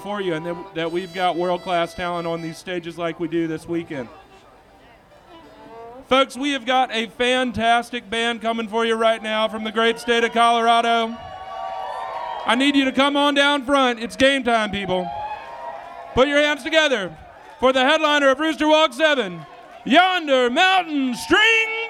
for you, and that we've got world-class talent on these stages like we do this weekend. Folks, we have got a fantastic band coming for you right now from the great state of Colorado. I need you to come on down front. It's game time, people. Put your hands together for the headliner of Rooster Walk 7, Yonder Mountain String